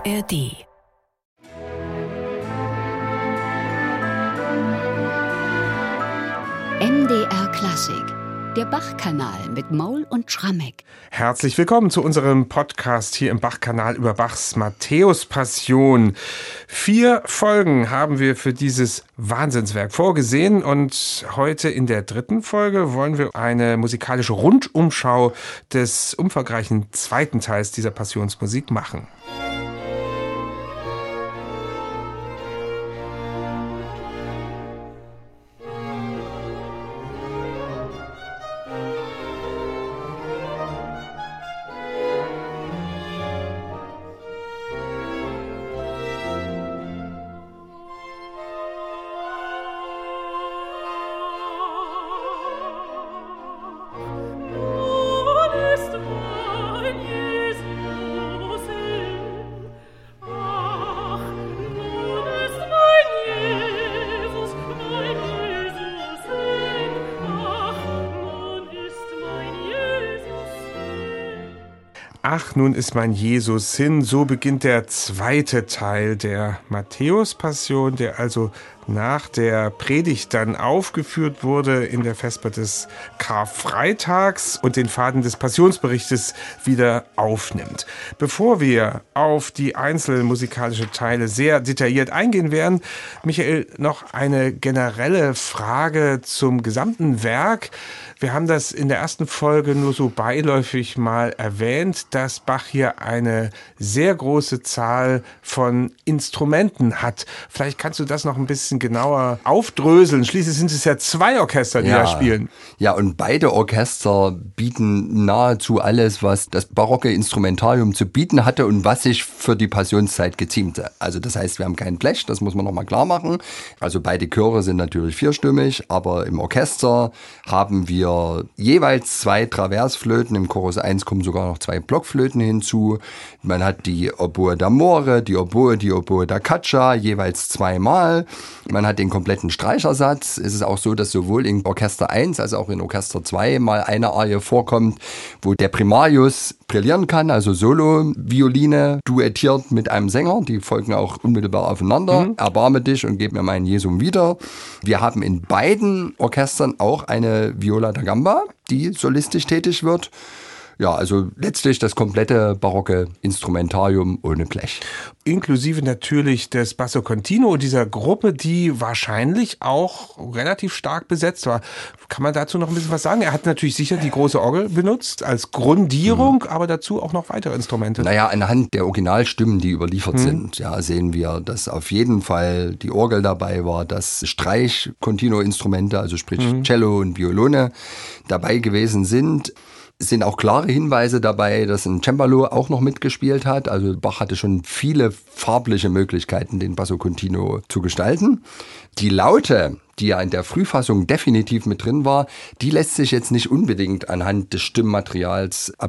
ARD. MDR Klassik, der Bach-Kanal mit Maul und Schrammeck. Herzlich willkommen zu unserem Podcast hier im Bach-Kanal über Bachs Matthäus-Passion. 4 Folgen haben wir für dieses Wahnsinnswerk vorgesehen und heute in der 3. Folge wollen wir eine musikalische Rundumschau des umfangreichen 2. Teils dieser Passionsmusik machen. Ach, nun ist mein Jesus hin. So beginnt der 2. Teil der Matthäus-Passion, der also nach der Predigt dann aufgeführt wurde in der Vesper des Karfreitags und den Faden des Passionsberichtes wieder aufnimmt. Bevor wir auf die einzelnen musikalischen Teile sehr detailliert eingehen werden, Michael, noch eine generelle Frage zum gesamten Werk. Wir haben das in der 1. Folge nur so beiläufig mal erwähnt, dass Bach hier eine sehr große Zahl von Instrumenten hat. Vielleicht kannst du das noch ein bisschen genauer aufdröseln. Schließlich sind es ja 2 Orchester, die da spielen. Ja, und beide Orchester bieten nahezu alles, was das barocke Instrumentarium zu bieten hatte und was sich für die Passionszeit geziemte. Also das heißt, wir haben kein Blech, das muss man nochmal klar machen. Also beide Chöre sind natürlich vierstimmig, aber im Orchester haben wir jeweils 2 Traversflöten. Im Chorus 1 kommen sogar noch 2 Blockflöten hinzu. Man hat die Oboe d'Amore, die Oboe da Caccia, jeweils 2-mal. Man hat den kompletten Streichersatz. Es ist auch so, dass sowohl in Orchester 1 als auch in Orchester 2 mal eine Arie vorkommt, wo der Primarius brillieren kann, also Solo-Violine duettiert mit einem Sänger. Die folgen auch unmittelbar aufeinander. Erbarme dich und gib mir meinen Jesum wieder. Wir haben in beiden Orchestern auch eine Viola da Gamba, die solistisch tätig wird. Ja, also letztlich das komplette barocke Instrumentarium ohne Blech. Inklusive natürlich des Basso Continuo, dieser Gruppe, die wahrscheinlich auch relativ stark besetzt war. Kann man dazu noch ein bisschen was sagen? Er hat natürlich sicher die große Orgel benutzt als Grundierung, aber dazu auch noch weitere Instrumente. Naja, anhand der Originalstimmen, die überliefert sind, ja, sehen wir, dass auf jeden Fall die Orgel dabei war, dass Streich-Continuo-Instrumente, also sprich Cello und Violone, dabei gewesen sind. Es sind auch klare Hinweise dabei, dass ein Cembalo auch noch mitgespielt hat. Also Bach hatte schon viele farbliche Möglichkeiten, den Basso Continuo zu gestalten. Die Laute, die ja in der Frühfassung definitiv mit drin war, die lässt sich jetzt nicht unbedingt anhand des Stimmmaterials ab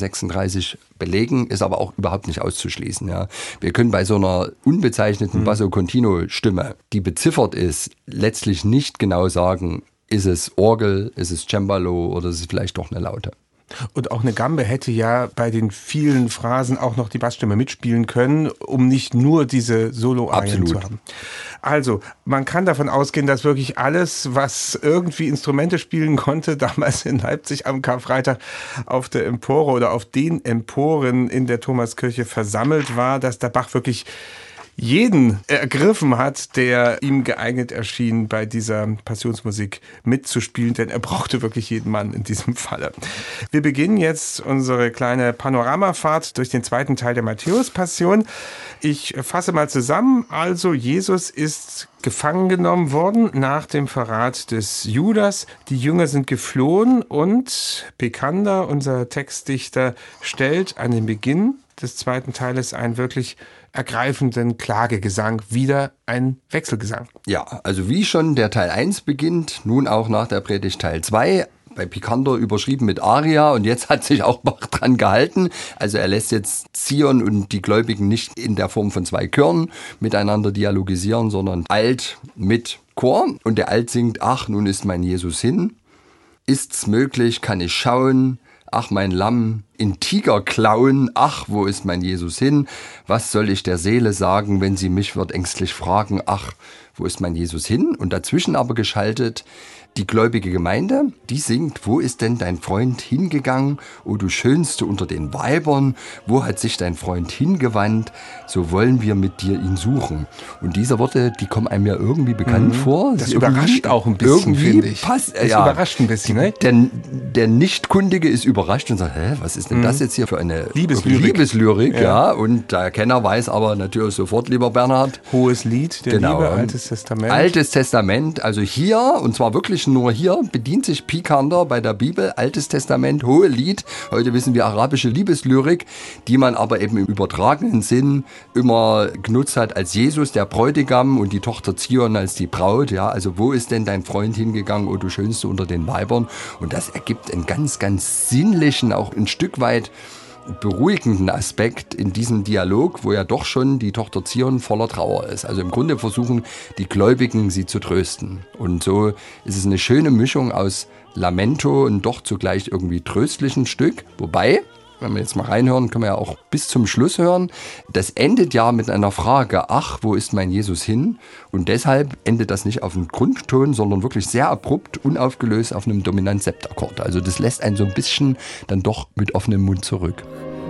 1736 belegen, ist aber auch überhaupt nicht auszuschließen. Ja. Wir können bei so einer unbezeichneten Basso Continuo Stimme, die beziffert ist, letztlich nicht genau sagen, ist es Orgel, ist es Cembalo oder ist es vielleicht doch eine Laute. Und auch eine Gambe hätte ja bei den vielen Phrasen auch noch die Bassstimme mitspielen können, um nicht nur diese Solo-Arien zu haben. Also, man kann davon ausgehen, dass wirklich alles, was irgendwie Instrumente spielen konnte, damals in Leipzig am Karfreitag auf der Empore oder auf den Emporen in der Thomaskirche versammelt war, dass der Bach wirklich jeden ergriffen hat, der ihm geeignet erschien, bei dieser Passionsmusik mitzuspielen, denn er brauchte wirklich jeden Mann in diesem Falle. Wir beginnen jetzt unsere kleine Panoramafahrt durch den 2. Teil der Matthäus-Passion. Ich fasse mal zusammen. Also, Jesus ist gefangen genommen worden nach dem Verrat des Judas. Die Jünger sind geflohen und Picander, unser Textdichter, stellt an den Beginn des 2. Teiles einen wirklich ergreifenden Klagegesang, wieder ein Wechselgesang. Ja, also wie schon der Teil 1 beginnt, nun auch nach der Predigt Teil 2. Bei Picander überschrieben mit Aria und jetzt hat sich auch Bach dran gehalten. Also er lässt jetzt Zion und die Gläubigen nicht in der Form von 2 Chören miteinander dialogisieren, sondern Alt mit Chor. Und der Alt singt, ach, nun ist mein Jesus hin. Ist's möglich, kann ich schauen, ach mein Lamm in Tigerklauen, ach, wo ist mein Jesus hin? Was soll ich der Seele sagen, wenn sie mich wird ängstlich fragen, ach, wo ist mein Jesus hin? Und dazwischen aber geschaltet die gläubige Gemeinde, die singt, wo ist denn dein Freund hingegangen, o du Schönste unter den Weibern, wo hat sich dein Freund hingewandt, so wollen wir mit dir ihn suchen. Und diese Worte, die kommen einem ja irgendwie bekannt vor. Das überrascht auch ein bisschen, finde ich. Das überrascht ein bisschen, ne? Der Nichtkundige ist überrascht und sagt, was ist denn das jetzt hier für eine Liebeslyrik? Ja. Und der Kenner weiß aber natürlich sofort, lieber Bernhard. Hohes Lied der Liebe, Altes Testament. Altes Testament, also hier, und zwar wirklich nur hier, bedient sich Pikander bei der Bibel, Altes Testament, Hohe Lied. Heute wissen wir arabische Liebeslyrik, die man aber eben im übertragenen Sinn immer genutzt hat als Jesus, der Bräutigam, und die Tochter Zion als die Braut. Ja, also wo ist denn dein Freund hingegangen, o du Schönste unter den Weibern? Und das ergibt einen ganz, ganz sinnlichen, auch ein Stück weit beruhigenden Aspekt in diesem Dialog, wo ja doch schon die Tochter Zion voller Trauer ist. Also im Grunde versuchen die Gläubigen, sie zu trösten. Und so ist es eine schöne Mischung aus Lamento und doch zugleich irgendwie tröstlichen Stück. Wobei, wenn wir jetzt mal reinhören, können wir ja auch bis zum Schluss hören. Das endet ja mit einer Frage, ach, wo ist mein Jesus hin? Und deshalb endet das nicht auf einem Grundton, sondern wirklich sehr abrupt, unaufgelöst auf einem Dominant-Septakkord. Also das lässt einen so ein bisschen dann doch mit offenem Mund zurück.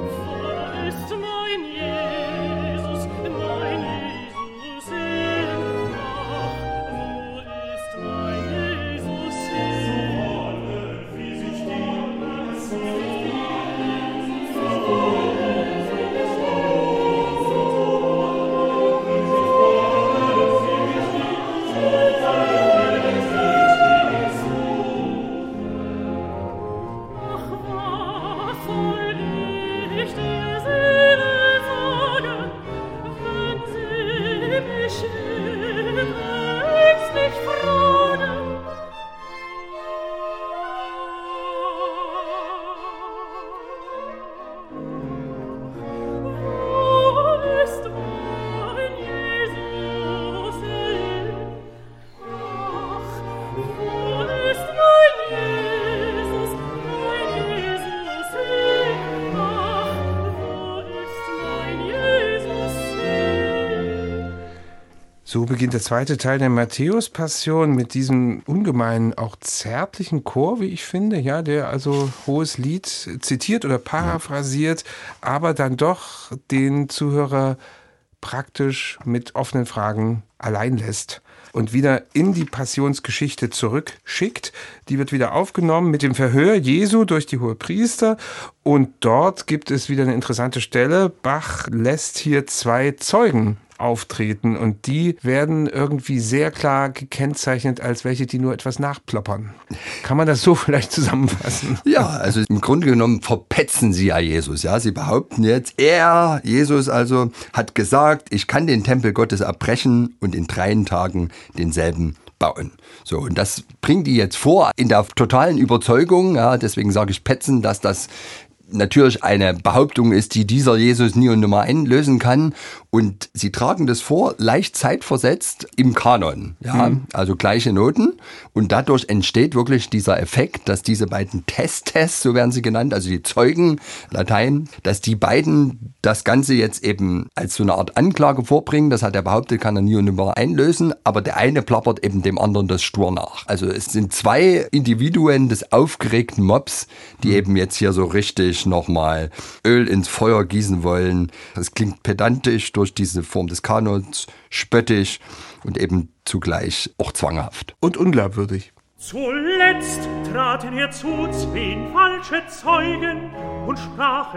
So beginnt der zweite Teil der Matthäus-Passion mit diesem ungemein auch zärtlichen Chor, wie ich finde, ja, der also Hohes Lied zitiert oder paraphrasiert, aber dann doch den Zuhörer praktisch mit offenen Fragen allein lässt und wieder in die Passionsgeschichte zurückschickt. Die wird wieder aufgenommen mit dem Verhör Jesu durch die Hohepriester, und dort gibt es wieder eine interessante Stelle. Bach lässt hier 2 Zeugen auftreten und die werden irgendwie sehr klar gekennzeichnet als welche, die nur etwas nachploppern. Kann man das so vielleicht zusammenfassen? Ja, also im Grunde genommen verpetzen sie ja Jesus. Ja, sie behaupten jetzt, Jesus also, hat gesagt, ich kann den Tempel Gottes abbrechen und in 3 Tagen denselben bauen. So, und das bringen die jetzt vor in der totalen Überzeugung, ja, deswegen sage ich petzen, dass das natürlich eine Behauptung ist, die dieser Jesus nie und nimmer einlösen kann. Und sie tragen das vor, leicht zeitversetzt im Kanon. Ja, also gleiche Noten. Und dadurch entsteht wirklich dieser Effekt, dass diese beiden Testes, so werden sie genannt, also die Zeugen, Latein, dass die beiden das Ganze jetzt eben als so eine Art Anklage vorbringen. Das hat er behauptet, kann er nie und nimmer einlösen. Aber der eine plappert eben dem anderen das stur nach. Also es sind 2 Individuen des aufgeregten Mobs, die eben jetzt hier so richtig nochmal Öl ins Feuer gießen wollen. Das klingt pedantisch durch diese Form des Kanons, spöttisch und eben zugleich auch zwanghaft. Und unglaubwürdig. Zuletzt traten herzu 2 falsche Zeugen und sprachen: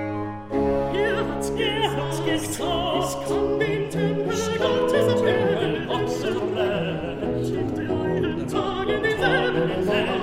Er hat gesagt, ich kann den Tempel Gottes brennen, in 3 Tagen denselben.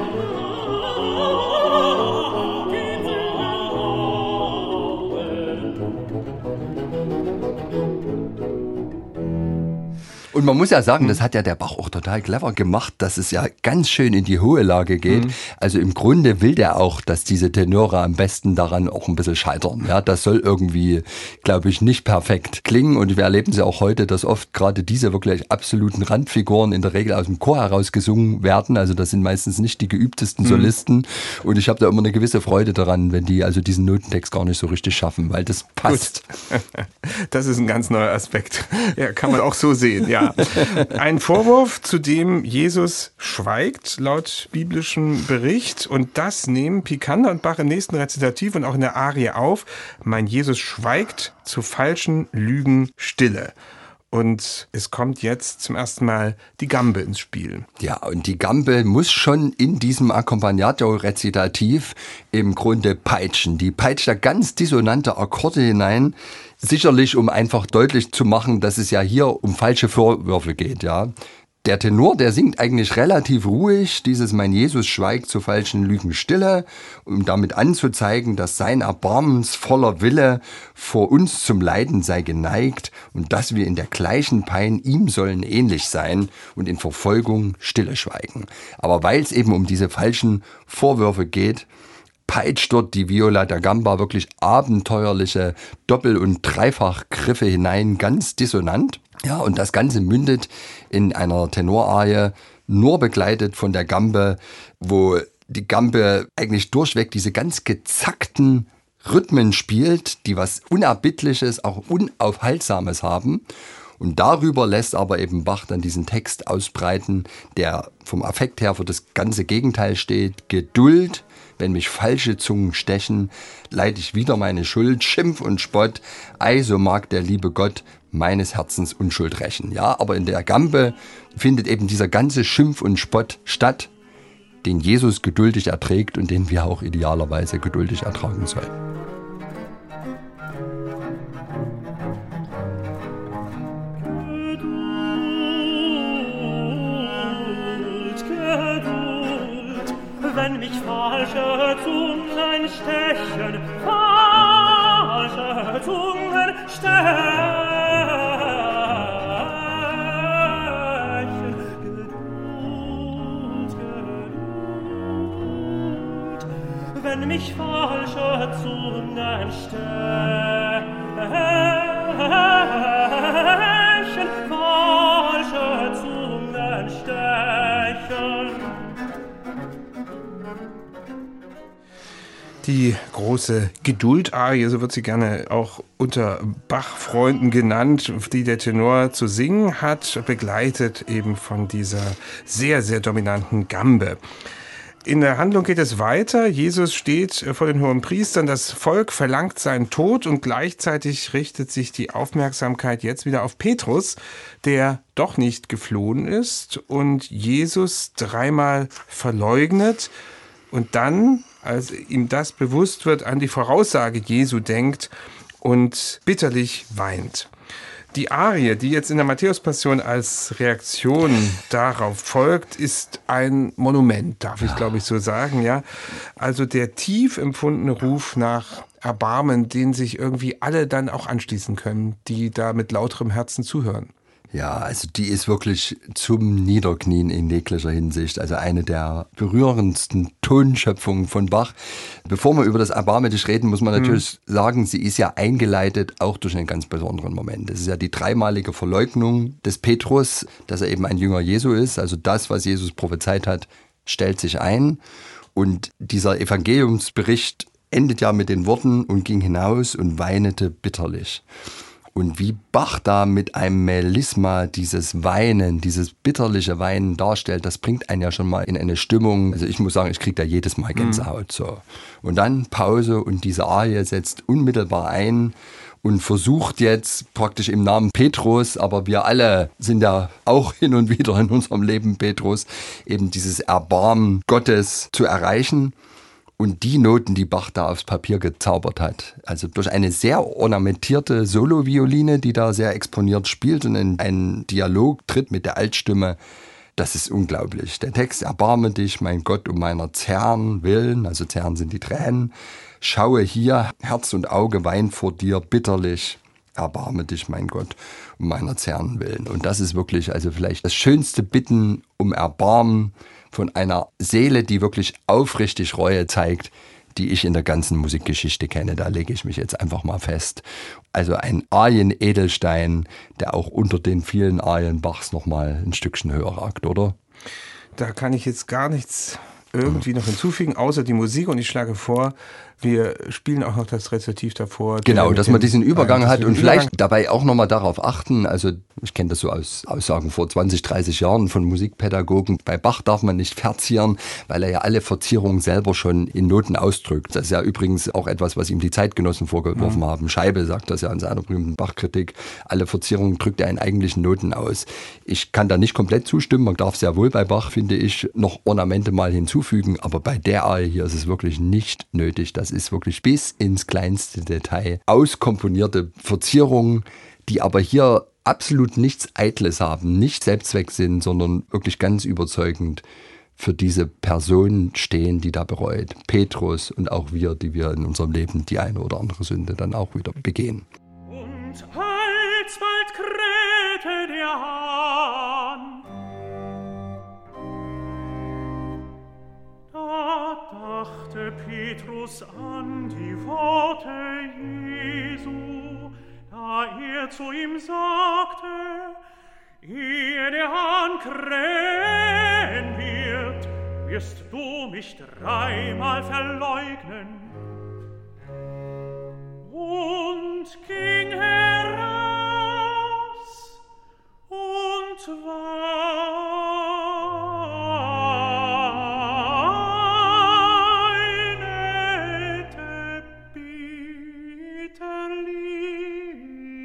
Und man muss ja sagen, das hat ja der Bach auch total clever gemacht, dass es ja ganz schön in die hohe Lage geht. Also im Grunde will der auch, dass diese Tenore am besten daran auch ein bisschen scheitern. Ja, das soll irgendwie, glaube ich, nicht perfekt klingen. Und wir erleben es ja auch heute, dass oft gerade diese wirklich absoluten Randfiguren in der Regel aus dem Chor heraus gesungen werden. Also das sind meistens nicht die geübtesten Solisten. Und ich habe da immer eine gewisse Freude daran, wenn die also diesen Notentext gar nicht so richtig schaffen, weil das passt. Gut. Das ist ein ganz neuer Aspekt. Ja, kann man auch so sehen, ja. Ein Vorwurf, zu dem Jesus schweigt, laut biblischem Bericht. Und das nehmen Picander und Bach im nächsten Rezitativ und auch in der Arie auf. Mein Jesus schweigt, zu falschen Lügen stille. Und es kommt jetzt zum ersten Mal die Gambe ins Spiel. Ja, und die Gambe muss schon in diesem Accompagnato-Rezitativ im Grunde peitschen. Die peitscht da ganz dissonante Akkorde hinein, sicherlich um einfach deutlich zu machen, dass es ja hier um falsche Vorwürfe geht, ja. Der Tenor, der singt eigentlich relativ ruhig, dieses Mein Jesus schweigt zu falschen Lügen stille, um damit anzuzeigen, dass sein erbarmensvoller Wille vor uns zum Leiden sei geneigt und dass wir in der gleichen Pein ihm sollen ähnlich sein und in Verfolgung stille schweigen. Aber weil es eben um diese falschen Vorwürfe geht, peitscht dort die Viola da Gamba wirklich abenteuerliche Doppel- und Dreifachgriffe hinein, ganz dissonant. Ja, und das Ganze mündet in einer Tenorarie, nur begleitet von der Gambe, wo die Gambe eigentlich durchweg diese ganz gezackten Rhythmen spielt, die was Unerbittliches, auch Unaufhaltsames haben. Und darüber lässt aber eben Bach dann diesen Text ausbreiten, der vom Affekt her für das ganze Gegenteil steht. Geduld, wenn mich falsche Zungen stechen, leid ich wieder meine Schuld, Schimpf und Spott, ei, so mag der liebe Gott meines Herzens Unschuld rächen. Ja, aber in der Gambe findet eben dieser ganze Schimpf und Spott statt, den Jesus geduldig erträgt und den wir auch idealerweise geduldig ertragen sollen. Wenn mich falsche Zungen stechen, falsche Zungen stechen, Geduld, Geduld, wenn mich falsche Zungen stechen, falsche Zungen stechen. Die große Geduld-Arie, so wird sie gerne auch unter Bach-Freunden genannt, die der Tenor zu singen hat, begleitet eben von dieser sehr, sehr dominanten Gambe. In der Handlung geht es weiter. Jesus steht vor den Hohenpriestern, das Volk verlangt seinen Tod und gleichzeitig richtet sich die Aufmerksamkeit jetzt wieder auf Petrus, der doch nicht geflohen ist und Jesus dreimal verleugnet und dann, als ihm das bewusst wird, an die Voraussage Jesu denkt und bitterlich weint. Die Arie, die jetzt in der Matthäus-Passion als Reaktion darauf folgt, ist ein Monument, darf ich glaube ich so sagen, ja. Also der tief empfundene Ruf nach Erbarmen, den sich irgendwie alle dann auch anschließen können, die da mit lauterem Herzen zuhören. Ja, also die ist wirklich zum Niederknien in jeglicher Hinsicht. Also eine der berührendsten Tonschöpfungen von Bach. Bevor wir über das Erbarme dich reden, muss man natürlich sagen, sie ist ja eingeleitet auch durch einen ganz besonderen Moment. Es ist ja die dreimalige Verleugnung des Petrus, dass er eben ein Jünger Jesu ist. Also das, was Jesus prophezeit hat, stellt sich ein. Und dieser Evangeliumsbericht endet ja mit den Worten: und ging hinaus und weinete bitterlich. Und wie Bach da mit einem Melisma dieses Weinen, dieses bitterliche Weinen darstellt, das bringt einen ja schon mal in eine Stimmung. Also ich muss sagen, ich kriege da jedes Mal Gänsehaut. So. Und dann Pause und diese Arie setzt unmittelbar ein und versucht jetzt praktisch im Namen Petrus, aber wir alle sind ja auch hin und wieder in unserem Leben Petrus, eben dieses Erbarmen Gottes zu erreichen. Und die Noten, die Bach da aufs Papier gezaubert hat, also durch eine sehr ornamentierte Solovioline, die da sehr exponiert spielt und in einen Dialog tritt mit der Altstimme, das ist unglaublich. Der Text: Erbarme dich, mein Gott, um meiner Zerren willen, also Zerren sind die Tränen, schaue hier, Herz und Auge weint vor dir bitterlich. erbarme dich, mein Gott, um meiner Zerren willen. Und das ist wirklich also vielleicht das schönste Bitten um Erbarmen von einer Seele, die wirklich aufrichtig Reue zeigt, die ich in der ganzen Musikgeschichte kenne. Da lege ich mich jetzt einfach mal fest. Also ein Arien-Edelstein, der auch unter den vielen Arien Bachs nochmal ein Stückchen höher ragt, oder? Da kann ich jetzt gar nichts irgendwie noch hinzufügen, außer die Musik. Und ich schlage vor, wir spielen auch noch das Rezitativ davor. Genau, dass man diesen Übergang hat und vielleicht dabei auch nochmal darauf achten, also ich kenne das so aus Aussagen vor 20, 30 Jahren von Musikpädagogen, bei Bach darf man nicht verzieren, weil er ja alle Verzierungen selber schon in Noten ausdrückt. Das ist ja übrigens auch etwas, was ihm die Zeitgenossen vorgeworfen haben. Scheibe sagt das ja in seiner berühmten Bach-Kritik, alle Verzierungen drückt er in eigentlichen Noten aus. Ich kann da nicht komplett zustimmen, man darf sehr wohl bei Bach, finde ich, noch Ornamente mal hinzufügen, aber bei der Arie hier ist es wirklich nicht nötig. Das ist wirklich bis ins kleinste Detail auskomponierte Verzierungen, die aber hier absolut nichts Eitles haben, nicht Selbstzweck sind, sondern wirklich ganz überzeugend für diese Person stehen, die da bereut. Petrus und auch wir, die wir in unserem Leben die eine oder andere Sünde dann auch wieder begehen. Und alsbald krähte der Hahn. Da dachte Petrus an die Worte Jesu, da er zu ihm sagte, ehe der Hahn krähen wird, wirst du mich 3-mal verleugnen. Und ging heraus und weinete bitterlich.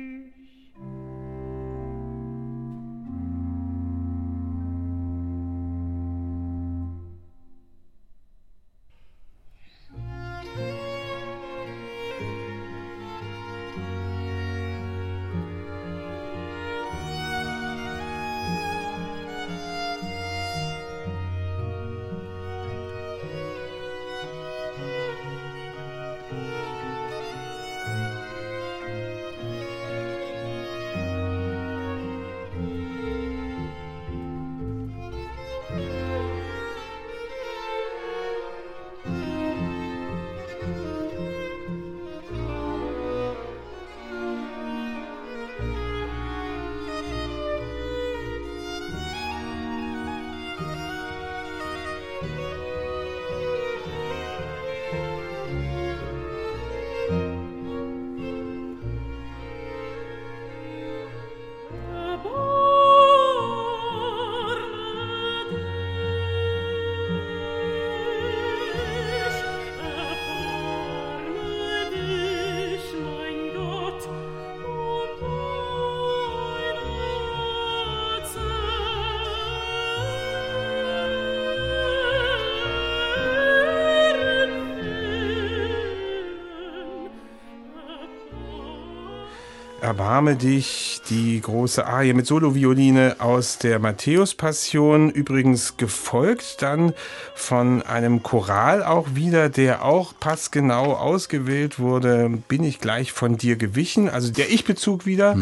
Erbarme dich, die große Arie mit Solovioline aus der Matthäus-Passion, übrigens gefolgt dann von einem Choral auch wieder, der auch passgenau ausgewählt wurde, bin ich gleich von dir gewichen, also der Ich-Bezug wieder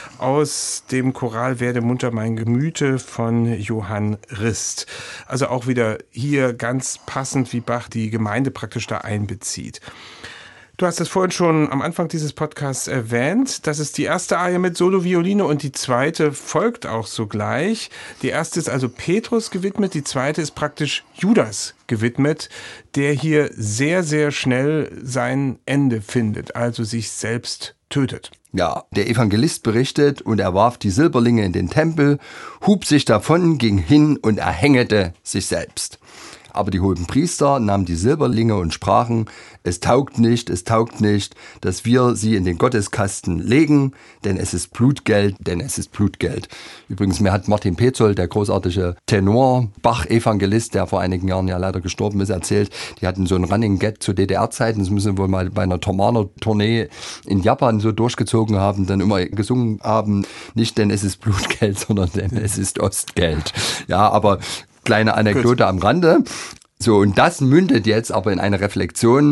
aus dem Choral Werde munter mein Gemüte von Johann Rist. Also auch wieder hier ganz passend, wie Bach die Gemeinde praktisch da einbezieht. Du hast es vorhin schon am Anfang dieses Podcasts erwähnt. Das ist die erste Arie mit Solovioline und die zweite folgt auch sogleich. Die erste ist also Petrus gewidmet, die zweite ist praktisch Judas gewidmet, der hier sehr, sehr schnell sein Ende findet, also sich selbst tötet. Ja, der Evangelist berichtet, und er warf die Silberlinge in den Tempel, hub sich davon, ging hin und erhängete sich selbst. Aber die hohen Priester nahmen die Silberlinge und sprachen, es taugt nicht, dass wir sie in den Gotteskasten legen, denn es ist Blutgeld. Übrigens, mir hat Martin Petzold, der großartige Tenor, Bach-Evangelist, der vor einigen Jahren ja leider gestorben ist, erzählt, die hatten so ein Running Gag zu DDR-Zeiten, das müssen wir wohl mal bei einer Tormaner-Tournee in Japan so durchgezogen haben, dann immer gesungen haben, nicht denn es ist Blutgeld, sondern denn es ist Ostgeld. Ja, aber kleine Anekdote am Rande. So, und das mündet jetzt aber in eine Reflexion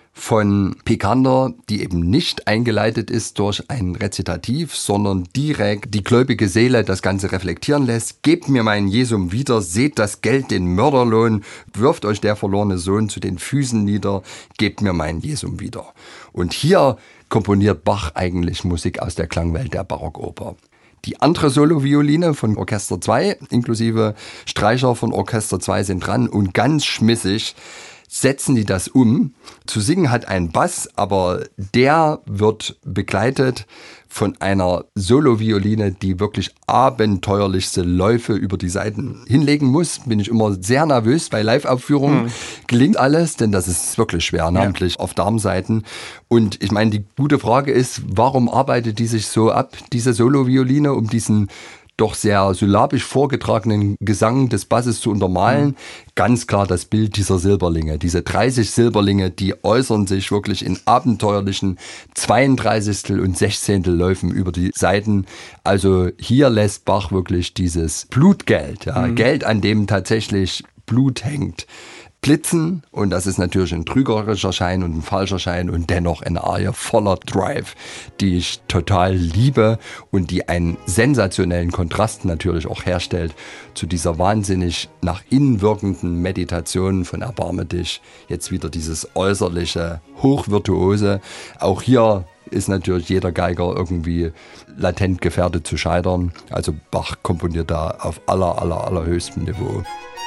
von Picander, die eben nicht eingeleitet ist durch ein Rezitativ, sondern direkt die gläubige Seele das Ganze reflektieren lässt. Gebt mir mein Jesum wieder, seht das Geld den Mörderlohn, wirft euch der verlorene Sohn zu den Füßen nieder, gebt mir mein Jesum wieder. Und hier komponiert Bach eigentlich Musik aus der Klangwelt der Barockoper. Die andere Solovioline von Orchester 2, inklusive Streicher von Orchester 2 sind dran und ganz schmissig setzen die das um. Zu singen hat ein Bass, aber der wird begleitet von einer Solovioline, die wirklich abenteuerlichste Läufe über die Saiten hinlegen muss. Bin ich immer sehr nervös bei Live-Aufführungen. Gelingt alles, denn das ist wirklich schwer, namentlich auf Darmsaiten. Und ich meine, die gute Frage ist, warum arbeitet die sich so ab, diese Solovioline, um diesen doch sehr syllabisch vorgetragenen Gesang des Basses zu untermalen? Ganz klar das Bild dieser Silberlinge. Diese 30 Silberlinge, die äußern sich wirklich in abenteuerlichen 32. und 16. Läufen über die Saiten. Also hier lässt Bach wirklich dieses Blutgeld, Geld, an dem tatsächlich Blut hängt, blitzen, und das ist natürlich ein trügerischer Schein und ein falscher Schein und dennoch eine Arie voller Drive, die ich total liebe und die einen sensationellen Kontrast natürlich auch herstellt zu dieser wahnsinnig nach innen wirkenden Meditation von Erbarme dich. Jetzt wieder dieses äußerliche, hochvirtuose. Auch hier ist natürlich jeder Geiger irgendwie latent gefährdet zu scheitern. Also Bach komponiert da auf allerhöchstem Niveau.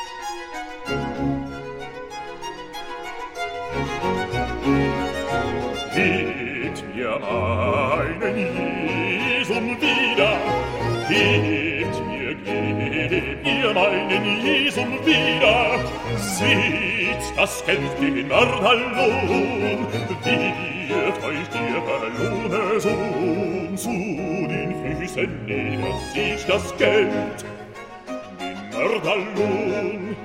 Gebt mir meinen Jesum wieder, gebt mir meinen Jesum wieder. Seht das Geld den Mörderlohn, wirft euch der verlorene Sohn zu den Füßen nieder. Seht das Geld, den Mörderlohn.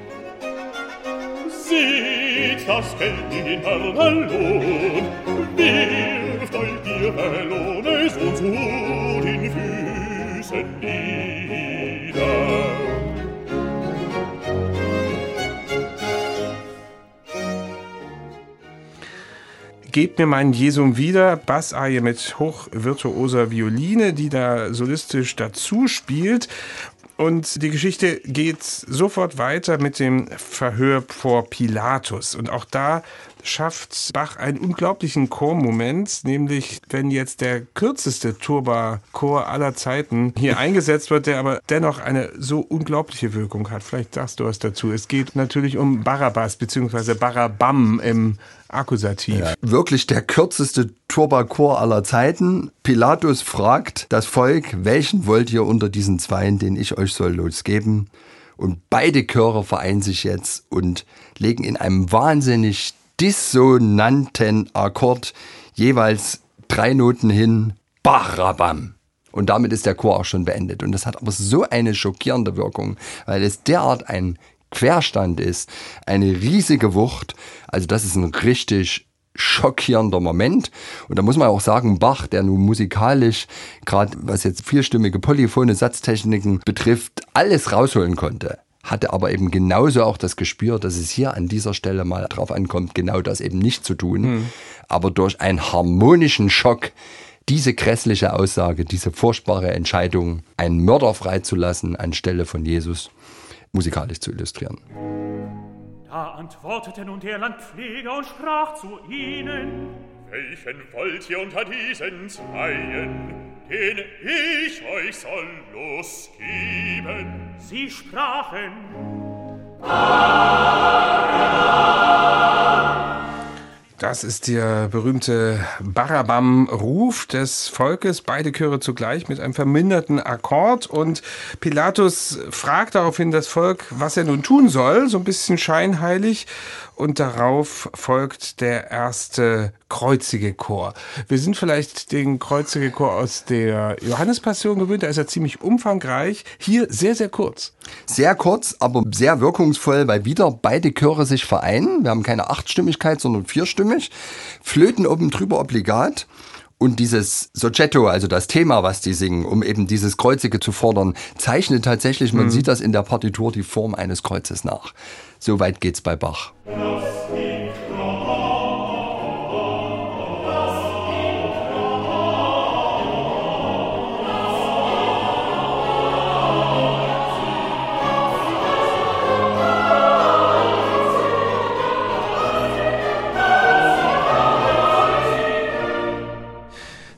Seht das Geld den Mörderlohn, wirft euch der verlorene Sohn zu den Füßen nieder. Gebt mir meinen Jesum wieder, Bassarie mit hochvirtuoser Violine, die da solistisch dazu spielt. Und die Geschichte geht sofort weiter mit dem Verhör vor Pilatus. Und auch da schafft Bach einen unglaublichen Chormoment, nämlich wenn jetzt der kürzeste Turba-Chor aller Zeiten hier eingesetzt wird, der aber dennoch eine so unglaubliche Wirkung hat. Vielleicht sagst du was dazu. Es geht natürlich um Barabbas bzw. Barabam im Akkusativ. Ja, wirklich der kürzeste Turba-Chor aller Zeiten. Pilatus fragt das Volk, welchen wollt ihr unter diesen Zweien, den ich euch soll losgeben? Und beide Chöre vereinen sich jetzt und legen in einem wahnsinnig dissonanten Akkord jeweils 3 Noten hin, Barabam. Und damit ist der Chor auch schon beendet. Und das hat aber so eine schockierende Wirkung, weil es derart ein Querstand ist, eine riesige Wucht. Also das ist ein richtig schockierender Moment. Und da muss man auch sagen, Bach, der nun musikalisch, gerade was jetzt vierstimmige polyphone Satztechniken betrifft, alles rausholen konnte, hatte aber eben genauso auch das Gespür, dass es hier an dieser Stelle mal drauf ankommt, genau das eben nicht zu tun. Aber durch einen harmonischen Schock diese grässliche Aussage, diese furchtbare Entscheidung, einen Mörder freizulassen anstelle von Jesus, musikalisch zu illustrieren. Da antwortete nun der Landpfleger und sprach zu ihnen: Welchen wollt ihr unter diesen Zweien, den ich euch soll losgeben? Sie sprachen: Das ist der berühmte Barabam-Ruf des Volkes, beide Chöre zugleich mit einem verminderten Akkord. Und Pilatus fragt daraufhin das Volk, was er nun tun soll, so ein bisschen scheinheilig. Und darauf folgt der erste kreuzige Chor. Wir sind vielleicht den kreuzige Chor aus der Johannespassion gewöhnt, da ist er ziemlich umfangreich. Hier sehr, sehr kurz. Sehr kurz, aber sehr wirkungsvoll, weil wieder beide Chöre sich vereinen. Wir haben keine 8-Stimmigkeit, sondern 4-stimmig. Flöten oben drüber obligat. Und dieses Soggetto, also das Thema, was die singen, um eben dieses Kreuzige zu fordern, zeichnet tatsächlich, man sieht das in der Partitur, die Form eines Kreuzes nach. So weit geht's bei Bach. Lass mich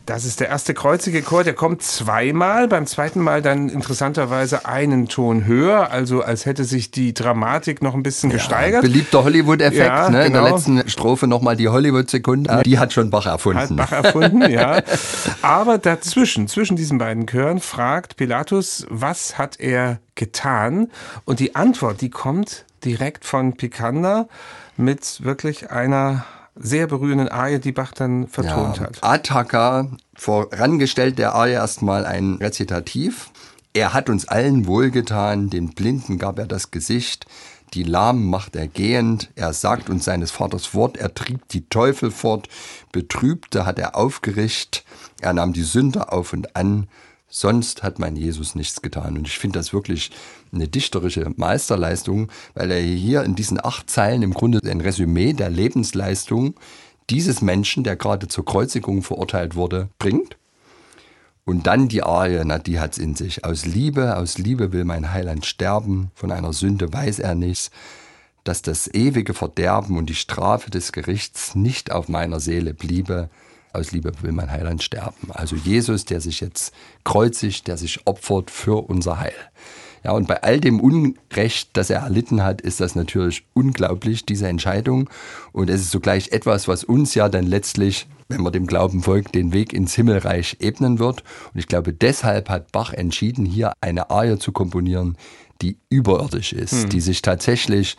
Das ist der erste kreuzige Chor, der kommt zweimal, beim zweiten Mal dann interessanterweise einen Ton höher, also als hätte sich die Dramatik noch ein bisschen gesteigert. Beliebter Hollywood-Effekt, ja, ne? Genau. In der letzten Strophe nochmal die Hollywood-Sekunde, die hat schon Bach erfunden. Ja. Aber dazwischen, zwischen diesen beiden Chören, fragt Pilatus, was hat er getan? Und die Antwort, die kommt direkt von Picander mit wirklich einer sehr berührenden Arie, die Bach dann vertont hat. Ataka, vorangestellt der Arie erstmal ein Rezitativ. Er hat uns allen wohlgetan, den Blinden gab er das Gesicht, die Lahmen macht er gehend, er sagt uns seines Vaters Wort, er trieb die Teufel fort, Betrübte hat er aufgerichtet, er nahm die Sünder auf und an, sonst hat mein Jesus nichts getan. Und ich finde das wirklich eine dichterische Meisterleistung, weil er hier in diesen 8 Zeilen im Grunde ein Resümee der Lebensleistung dieses Menschen, der gerade zur Kreuzigung verurteilt wurde, bringt. Und dann die Arie, die hat's in sich. Aus Liebe will mein Heiland sterben, von einer Sünde weiß er nichts, dass das ewige Verderben und die Strafe des Gerichts nicht auf meiner Seele bliebe. Aus Liebe will mein Heiland sterben. Also Jesus, der sich jetzt kreuzigt, der sich opfert für unser Heil. Ja, und bei all dem Unrecht, das er erlitten hat, ist das natürlich unglaublich, diese Entscheidung. Und es ist sogleich etwas, was uns ja dann letztlich, wenn man dem Glauben folgt, den Weg ins Himmelreich ebnen wird. Und ich glaube, deshalb hat Bach entschieden, hier eine Arie zu komponieren, die überirdisch ist, die sich tatsächlich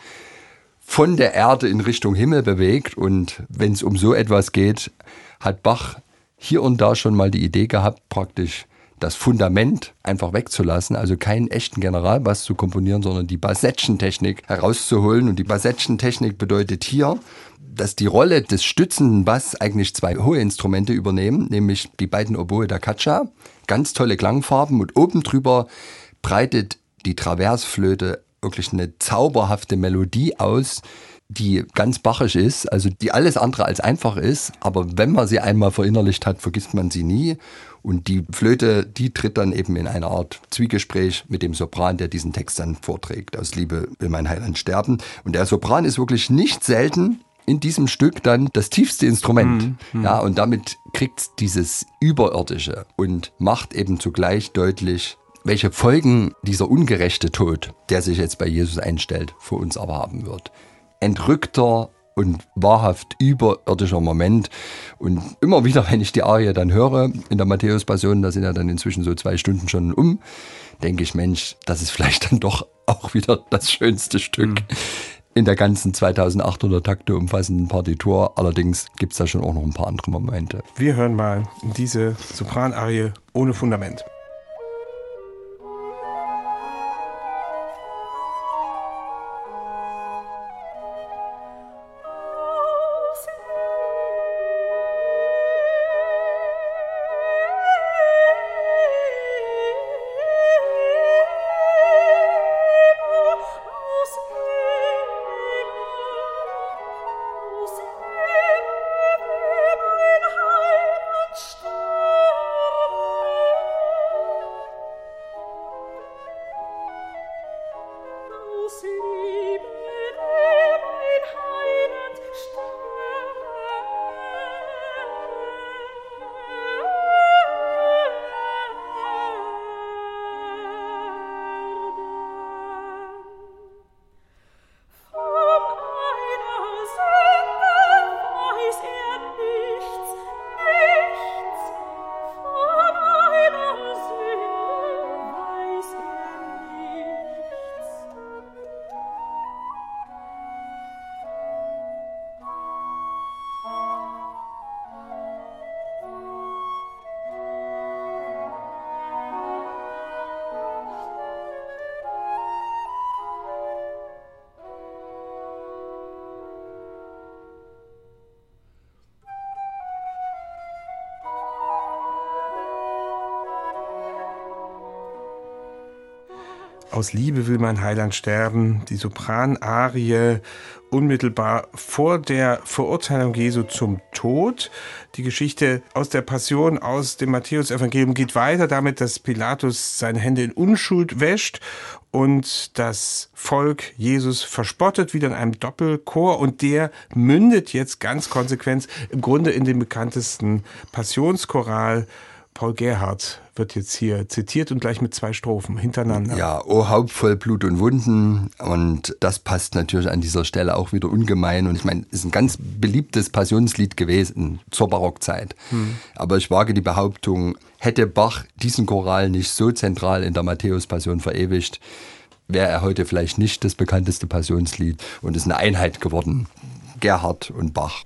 von der Erde in Richtung Himmel bewegt. Und wenn es um so etwas geht, hat Bach hier und da schon mal die Idee gehabt, praktisch das Fundament einfach wegzulassen, also keinen echten Generalbass zu komponieren, sondern die Bassettchen-Technik herauszuholen. Und die Bassettchen-Technik bedeutet hier, dass die Rolle des stützenden Bass eigentlich 2 hohe Instrumente übernehmen, nämlich die beiden Oboe da Caccia, ganz tolle Klangfarben, und oben drüber breitet die Traversflöte wirklich eine zauberhafte Melodie aus, die ganz bachisch ist, also die alles andere als einfach ist, aber wenn man sie einmal verinnerlicht hat, vergisst man sie nie. Und die Flöte, die tritt dann eben in eine Art Zwiegespräch mit dem Sopran, der diesen Text dann vorträgt. Aus Liebe will mein Heiland sterben. Und der Sopran ist wirklich nicht selten in diesem Stück dann das tiefste Instrument. Ja, und damit kriegt dieses Überirdische und macht eben zugleich deutlich, welche Folgen dieser ungerechte Tod, der sich jetzt bei Jesus einstellt, für uns aber haben wird. Entrückter und wahrhaft überirdischer Moment. Und immer wieder, wenn ich die Arie dann höre, in der Matthäus-Passion, da sind ja dann inzwischen so 2 Stunden schon denke ich, Mensch, das ist vielleicht dann doch auch wieder das schönste Stück in der ganzen 2800 Takte umfassenden Partitur. Allerdings gibt es da schon auch noch ein paar andere Momente. Wir hören mal diese Sopranarie ohne Fundament. Aus Liebe will mein Heiland sterben, die Sopranarie unmittelbar vor der Verurteilung Jesu zum Tod. Die Geschichte aus der Passion, aus dem Matthäusevangelium geht weiter damit, dass Pilatus seine Hände in Unschuld wäscht und das Volk Jesus verspottet, wieder in einem Doppelchor, und der mündet jetzt ganz konsequent im Grunde in den bekanntesten Passionschoral. Paul Gerhardt wird jetzt hier zitiert und gleich mit 2 Strophen hintereinander. Ja, O Haupt voll Blut und Wunden, und das passt natürlich an dieser Stelle auch wieder ungemein, und ich meine, es ist ein ganz beliebtes Passionslied gewesen zur Barockzeit. Aber ich wage die Behauptung, hätte Bach diesen Choral nicht so zentral in der Matthäus-Passion verewigt, wäre er heute vielleicht nicht das bekannteste Passionslied und ist eine Einheit geworden, Gerhardt und Bach.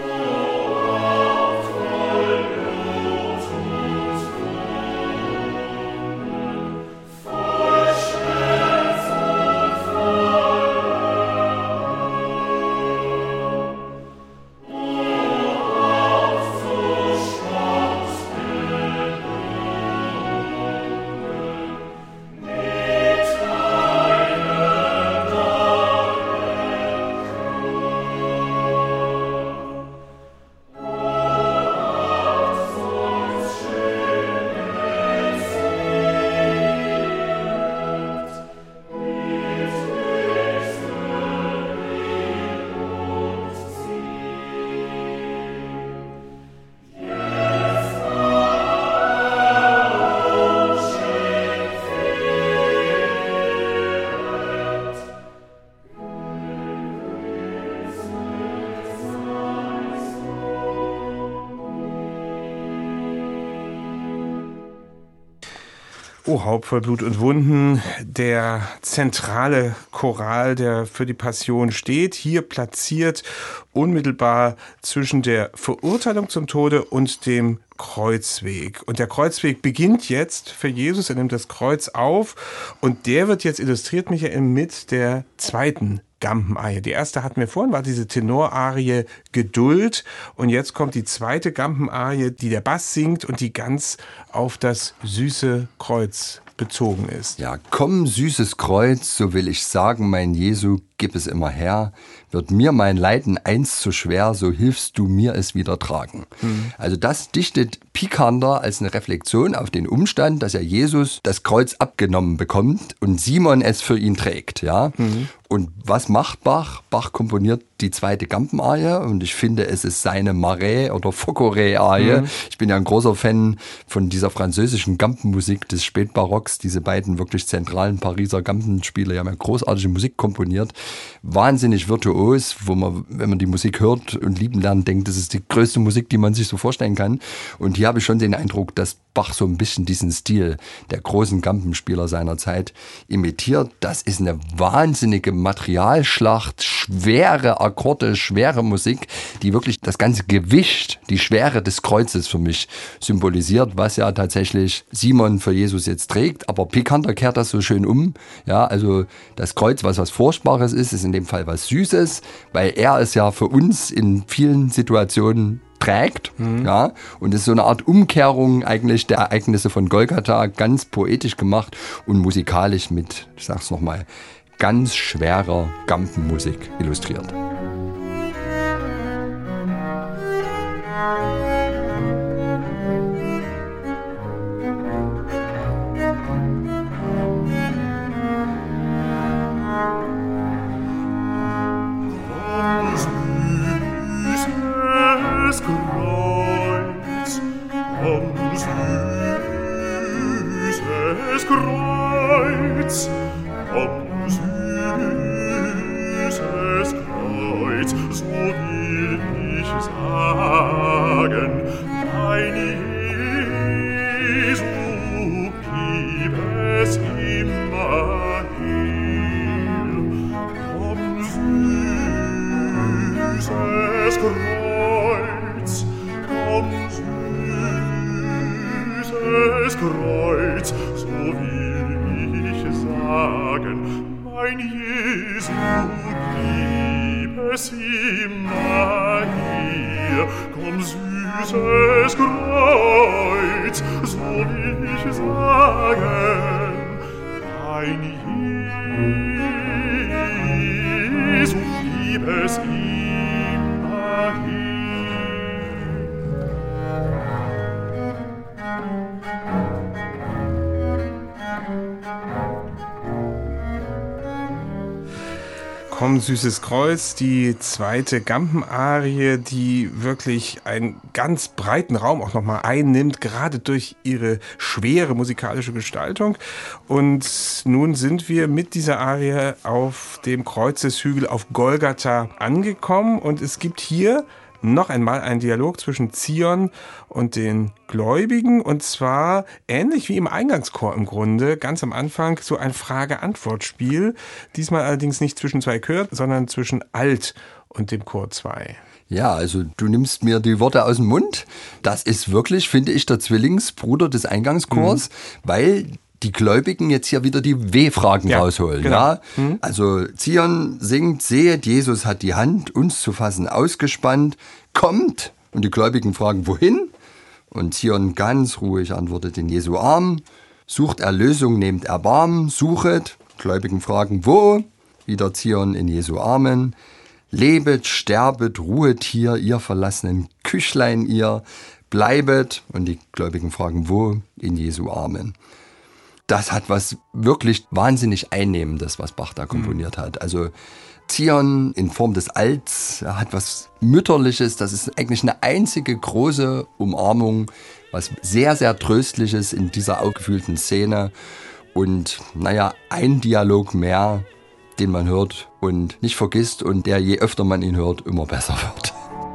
O Haupt voll Blut und Wunden, der zentrale Choral, der für die Passion steht, hier platziert unmittelbar zwischen der Verurteilung zum Tode und dem Kreuzweg. Und der Kreuzweg beginnt jetzt für Jesus, er nimmt das Kreuz auf, und der wird jetzt illustriert, Michael, mit der zweiten Gampenarie. Die erste hatten wir vorhin, war diese Tenorarie Geduld, und jetzt kommt die zweite Gampenarie, die der Bass singt und die ganz auf das süße Kreuz bezogen ist. Ja, komm, süßes Kreuz, so will ich sagen, mein Jesu, gib es immer her. Wird mir mein Leiden einst zu schwer, so hilfst du mir es wieder tragen. Also das dichtet Picander als eine Reflexion auf den Umstand, dass ja Jesus das Kreuz abgenommen bekommt und Simon es für ihn trägt. Ja? Und was macht Bach? Bach komponiert die zweite Gampenarie, und ich finde, es ist seine Marais- oder Focoré-Arie. Ich bin ja ein großer Fan von dieser französischen Gampenmusik des Spätbarocks. Diese beiden wirklich zentralen Pariser Gampenspieler haben ja großartige Musik komponiert. Wahnsinnig virtuos, wo man, wenn man die Musik hört und lieben lernt, denkt, das ist die größte Musik, die man sich so vorstellen kann. Und hier habe ich schon den Eindruck, dass Bach so ein bisschen diesen Stil der großen Gampenspieler seiner Zeit imitiert. Das ist eine wahnsinnige Materialschlacht, schwere Akkorde, schwere Musik, die wirklich das ganze Gewicht, die Schwere des Kreuzes für mich symbolisiert, was ja tatsächlich Simon für Jesus jetzt trägt. Aber Picander kehrt das so schön um. Ja, also das Kreuz, was Furchtbares ist in dem Fall was Süßes, weil er es ja für uns in vielen Situationen trägt, ja, und es ist so eine Art Umkehrung eigentlich der Ereignisse von Golgatha, ganz poetisch gemacht und musikalisch mit, ich sag's nochmal, ganz schwerer Gampenmusik illustriert. mein Jesu, gib es immerhin. Komm, süßes Kreuz, die zweite Gampen-Arie, die wirklich einen ganz breiten Raum auch nochmal einnimmt, gerade durch ihre schwere musikalische Gestaltung. Und nun sind wir mit dieser Arie auf dem Kreuzeshügel auf Golgatha angekommen und es gibt hier noch einmal ein Dialog zwischen Zion und den Gläubigen und zwar ähnlich wie im Eingangschor im Grunde, ganz am Anfang so ein Frage-Antwort-Spiel, diesmal allerdings nicht zwischen zwei Chören, sondern zwischen Alt und dem Chor 2. Ja, also du nimmst mir die Worte aus dem Mund. Das ist wirklich, finde ich, der Zwillingsbruder des Eingangschors, weil die Gläubigen jetzt hier wieder die W-Fragen rausholen. Genau. Ja? Also Zion singt, sehet, Jesus hat die Hand, uns zu fassen ausgespannt, kommt. Und die Gläubigen fragen, wohin? Und Zion ganz ruhig antwortet, in Jesu Arm. Sucht Erlösung, nehmt Erbarmen, suchet. Gläubigen fragen, wo? Wieder Zion in Jesu Armen. Lebet, sterbet, ruhet hier, ihr verlassenen Küchlein, ihr bleibet. Und die Gläubigen fragen, wo? In Jesu Armen. Das hat was wirklich wahnsinnig Einnehmendes, was Bach da komponiert hat. Also Zion in Form des Alts hat was Mütterliches. Das ist eigentlich eine einzige große Umarmung, was sehr, sehr Tröstliches in dieser aufgefühlten Szene. Und naja, ein Dialog mehr, den man hört und nicht vergisst und der, je öfter man ihn hört, immer besser wird.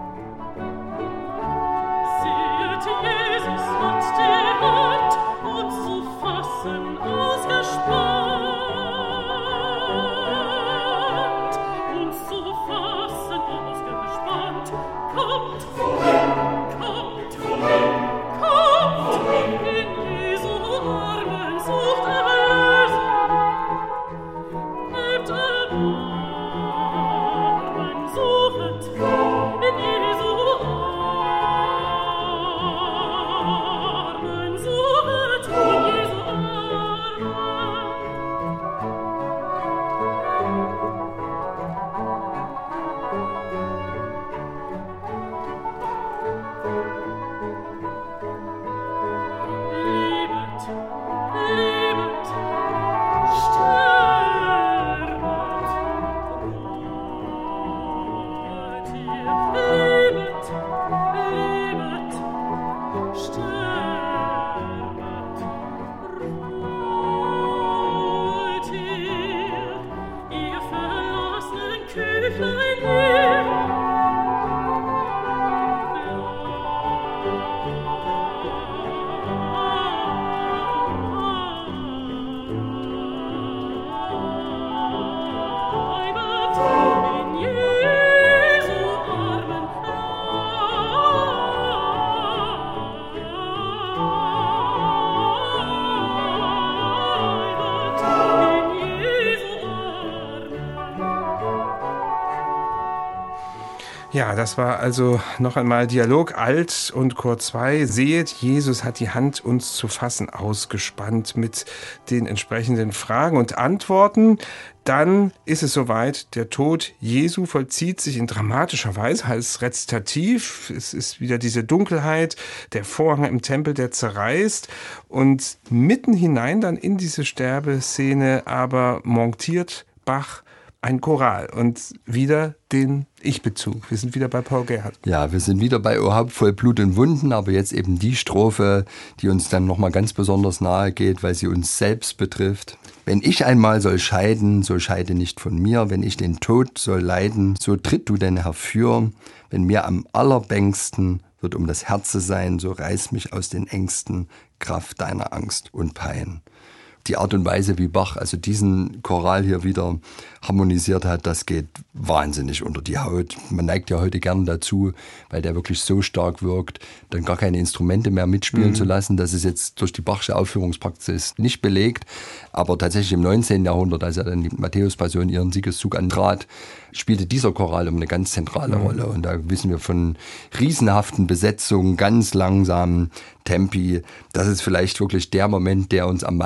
Ja, das war also noch einmal Dialog Alt und Chor 2. Sehet, Jesus hat die Hand uns zu fassen ausgespannt mit den entsprechenden Fragen und Antworten. Dann ist es soweit, der Tod Jesu vollzieht sich in dramatischer Weise als Rezitativ. Es ist wieder diese Dunkelheit, der Vorhang im Tempel, der zerreißt. Und mitten hinein dann in diese Sterbeszene aber montiert Bach ein Choral und wieder den Ich-Bezug. Wir sind wieder bei Paul Gerhardt. Ja, wir sind wieder bei O Haupt voll Blut und Wunden, aber jetzt eben die Strophe, die uns dann nochmal ganz besonders nahe geht, weil sie uns selbst betrifft. Wenn ich einmal soll scheiden, so scheide nicht von mir. Wenn ich den Tod soll leiden, so tritt du denn herfür. Wenn mir am allerbängsten wird um das Herze sein, so reiß mich aus den Ängsten, Kraft deiner Angst und Pein. Die Art und Weise, wie Bach also diesen Choral hier wieder harmonisiert hat, das geht wahnsinnig unter die Haut. Man neigt ja heute gern dazu, weil der wirklich so stark wirkt, dann gar keine Instrumente mehr mitspielen zu lassen. Das ist jetzt durch die Bachsche Aufführungspraxis nicht belegt. Aber tatsächlich im 19. Jahrhundert, als dann die Matthäus-Passion ihren Siegeszug antrat, spielte dieser Choral eine ganz zentrale Rolle. Und da wissen wir von riesenhaften Besetzungen, ganz langsamen Tempi. Das ist vielleicht wirklich der Moment, der uns am meisten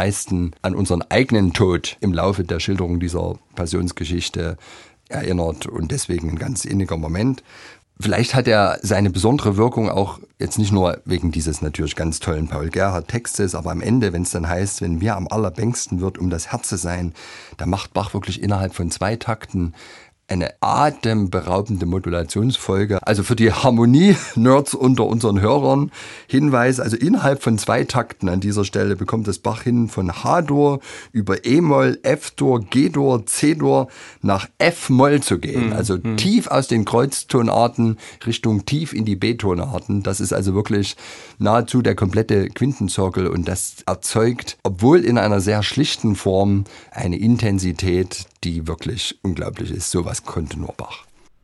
bisschen an unseren eigenen Tod im Laufe der Schilderung dieser Passionsgeschichte erinnert und deswegen ein ganz inniger Moment. Vielleicht hat er seine besondere Wirkung auch jetzt nicht nur wegen dieses natürlich ganz tollen Paul Gerhardt Textes, aber am Ende, wenn es dann heißt, wenn mir am allerbängsten wird um das Herze sein, da macht Bach wirklich innerhalb von 2 Takten eine atemberaubende Modulationsfolge. Also für die Harmonie-Nerds unter unseren Hörern Hinweis, also innerhalb von 2 Takten an dieser Stelle bekommt das Bach hin von H-Dur über E-Moll, F-Dur, G-Dur, C-Dur nach F-Moll zu gehen. Also tief aus den Kreuztonarten Richtung tief in die B-Tonarten. Das ist also wirklich nahezu der komplette Quintenzirkel und das erzeugt, obwohl in einer sehr schlichten Form, eine Intensität, die wirklich unglaublich ist. Sowas konnte nur Bach.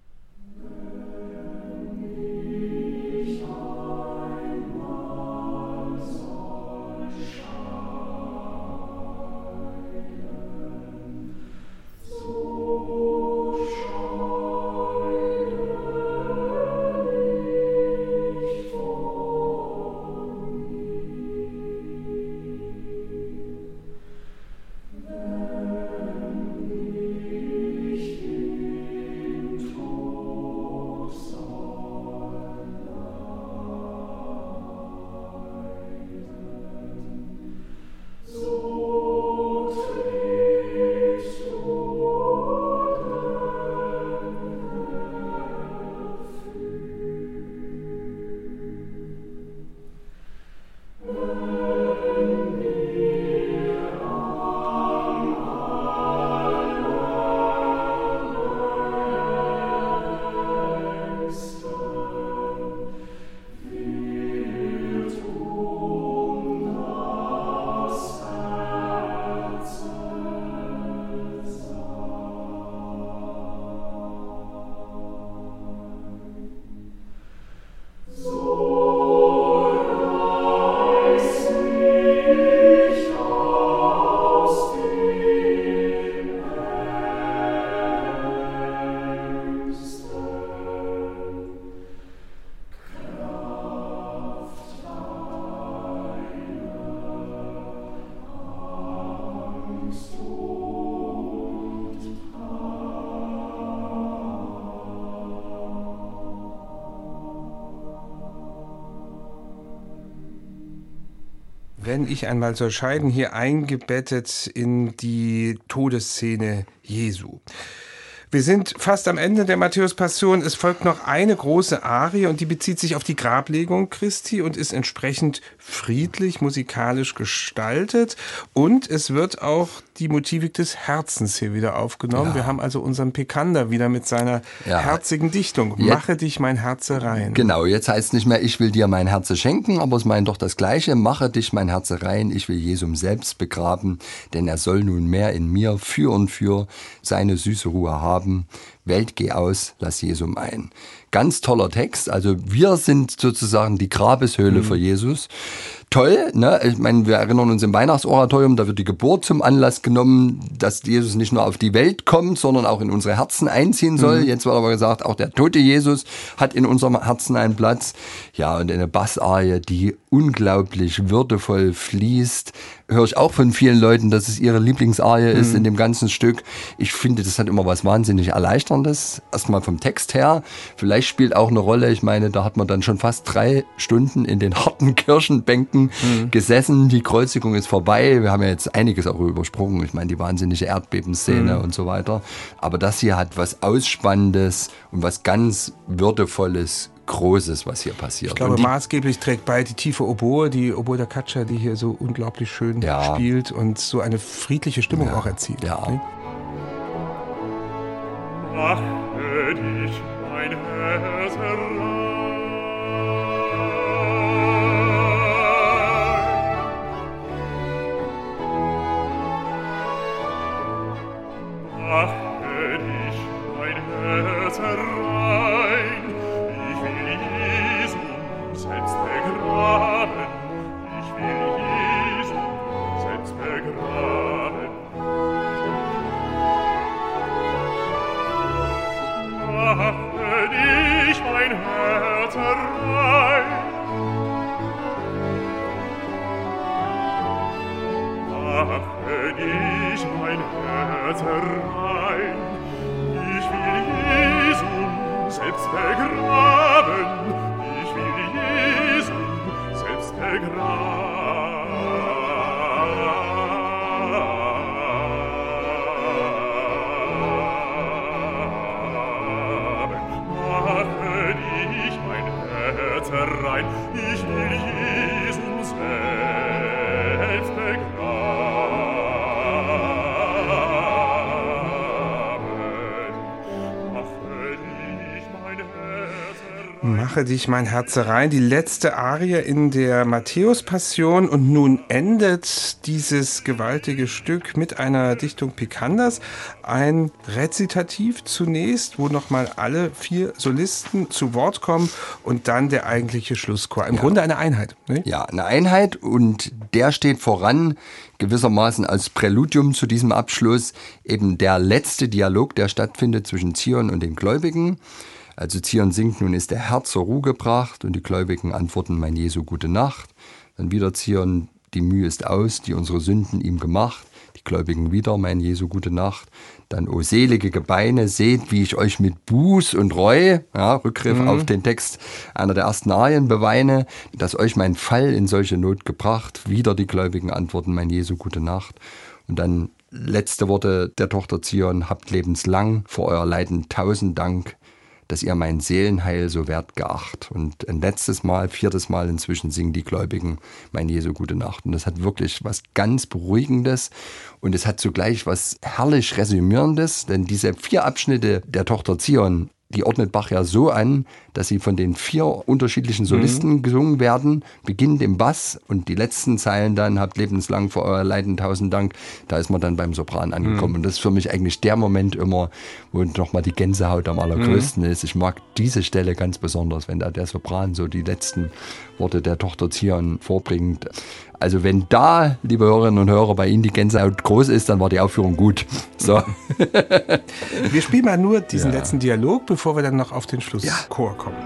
Wenn ich einmal soll scheiden, hier eingebettet in die Todesszene Jesu. Wir sind fast am Ende der Matthäus-Passion. Es folgt noch eine große Arie und die bezieht sich auf die Grablegung Christi und ist entsprechend friedlich, musikalisch gestaltet. Und es wird auch die Motivik des Herzens hier wieder aufgenommen. Ja. Wir haben also unseren Picander wieder mit seiner herzigen Dichtung. Mache dich mein Herze rein. Genau, jetzt heißt es nicht mehr, ich will dir mein Herze schenken, aber es meint doch das Gleiche. Mache dich mein Herze rein, ich will Jesum selbst begraben, denn er soll nunmehr in mir für und für seine süße Ruhe haben. Welt, geh aus, lass Jesum ein. Ganz toller Text, also wir sind sozusagen die Grabeshöhle für Jesus. Toll, ne? Ich meine, wir erinnern uns im Weihnachtsoratorium, da wird die Geburt zum Anlass genommen, dass Jesus nicht nur auf die Welt kommt, sondern auch in unsere Herzen einziehen soll. Jetzt wird aber gesagt, auch der tote Jesus hat in unserem Herzen einen Platz. Ja, und eine Bassarie, die unglaublich würdevoll fließt. Höre ich auch von vielen Leuten, dass es ihre Lieblingsarie ist in dem ganzen Stück. Ich finde, das hat immer was wahnsinnig Erleichterndes. Erstmal vom Text her. Vielleicht spielt auch eine Rolle. Ich meine, da hat man dann schon fast 3 Stunden in den harten Kirchenbänken gesessen. Die Kreuzigung ist vorbei. Wir haben ja jetzt einiges auch übersprungen. Ich meine, die wahnsinnige Erdbebenszene und so weiter. Aber das hier hat was Ausspannendes und was ganz Würdevolles, Großes, was hier passiert. Ich glaube, maßgeblich trägt bei die tiefe Oboe, die Oboe da Caccia, die hier so unglaublich schön spielt und so eine friedliche Stimmung auch erzielt. Ja. Ne? Mache dich mein Herz rein. Mache dich mein Herz rein. Ich will Jesum selbst begraben. Ich will Jesum selbst begraben. mein Herz herein. Ich will Jesum selbst begraben, ich will Jesum selbst begraben. Rein. Ich will Jesum selbst begraben. Mache dich mein Herz rein. Die letzte Arie in der Matthäus-Passion, und nun endet dieses gewaltige Stück mit einer Dichtung Pikanders. Ein Rezitativ zunächst, wo nochmal alle 4 Solisten zu Wort kommen, und dann der eigentliche Schlusschor. Im Grunde eine Einheit. Ne? Ja, eine Einheit, und der steht voran, gewissermaßen als Präludium zu diesem Abschluss, eben der letzte Dialog, der stattfindet zwischen Zion und den Gläubigen. Also Zion singt, nun ist der Herr zur Ruhe gebracht, und die Gläubigen antworten, mein Jesu, gute Nacht. Dann wieder Zion, die Mühe ist aus, die unsere Sünden ihm gemacht. Die Gläubigen wieder, mein Jesu, gute Nacht. Dann, o selige Gebeine, seht, wie ich euch mit Buß und Reue, ja, Rückgriff auf den Text einer der ersten Arien, beweine, dass euch mein Fall in solche Not gebracht. Wieder die Gläubigen antworten, mein Jesu, gute Nacht. Und dann letzte Worte der Tochter Zion, habt lebenslang vor euer Leiden 1000 Dank, dass ihr mein Seelenheil so wert geacht. Und ein letztes Mal, 4. Mal inzwischen singen die Gläubigen mein Jesu, gute Nacht. Und das hat wirklich was ganz Beruhigendes, und es hat zugleich was herrlich Resümierendes, denn diese 4 Abschnitte der Tochter Zion, die ordnet Bach ja so an, dass sie von den 4 unterschiedlichen Solisten gesungen werden, beginnend im Bass, und die letzten Zeilen dann, habt lebenslang vor euer Leiden 1000 Dank, da ist man dann beim Sopran angekommen. Und das ist für mich eigentlich der Moment immer, wo nochmal die Gänsehaut am allergrößten ist. Ich mag diese Stelle ganz besonders, wenn da der Sopran so die letzten Worte der Tochter Zion vorbringt. Also wenn da, liebe Hörerinnen und Hörer, bei Ihnen die Gänsehaut groß ist, dann war die Aufführung gut. So. Wir spielen mal nur diesen letzten Dialog, bevor wir dann noch auf den Schlusschor kommen.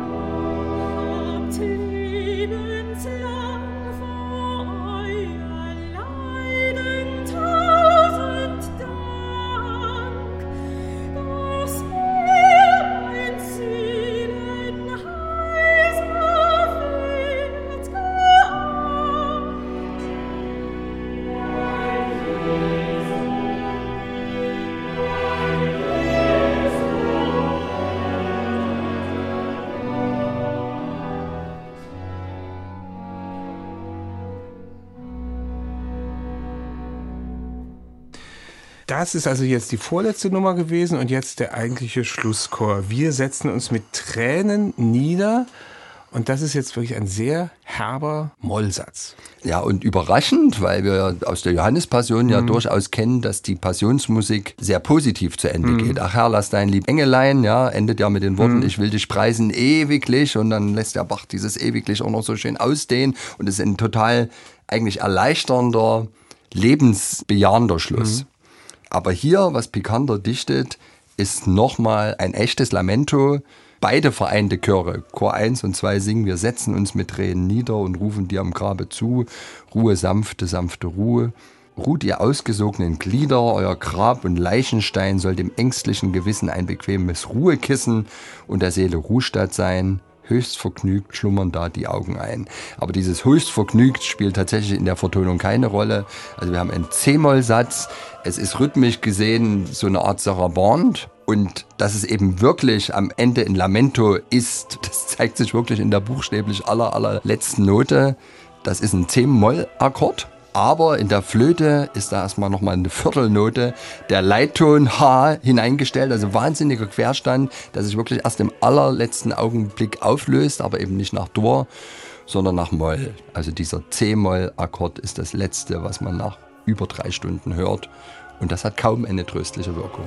Das ist also jetzt die vorletzte Nummer gewesen, und jetzt der eigentliche Schlusschor. Wir setzen uns mit Tränen nieder, und das ist jetzt wirklich ein sehr herber Mollsatz. Ja, und überraschend, weil wir aus der Johannespassion ja durchaus kennen, dass die Passionsmusik sehr positiv zu Ende geht. Ach Herr, lass dein lieb Engelein, ja, endet ja mit den Worten, ich will dich preisen ewiglich, und dann lässt der Bach dieses ewiglich auch noch so schön ausdehnen, und es ist ein total eigentlich erleichternder, lebensbejahender Schluss. Aber hier, was Pikander dichtet, ist nochmal ein echtes Lamento. Beide vereinte Chöre, Chor 1 und 2 singen, wir setzen uns mit Tränen nieder und rufen dir am Grabe zu, Ruhe, sanfte, sanfte Ruhe. Ruht ihr ausgesogenen Glieder, euer Grab und Leichenstein soll dem ängstlichen Gewissen ein bequemes Ruhekissen und der Seele Ruhestatt sein. Höchst vergnügt schlummern da die Augen ein. Aber dieses höchst vergnügt spielt tatsächlich in der Vertonung keine Rolle. Also wir haben einen C-Moll-Satz. Es ist rhythmisch gesehen so eine Art Saraband. Und dass es eben wirklich am Ende ein Lamento ist, das zeigt sich wirklich in der buchstäblich allerletzten Note. Das ist ein C-Moll-Akkord. Aber in der Flöte ist da erstmal nochmal eine Viertelnote, der Leitton H hineingestellt, also wahnsinniger Querstand, der sich wirklich erst im allerletzten Augenblick auflöst, aber eben nicht nach Dur, sondern nach Moll. Also dieser C-Moll-Akkord ist das letzte, was man nach über 3 Stunden hört, und das hat kaum eine tröstliche Wirkung.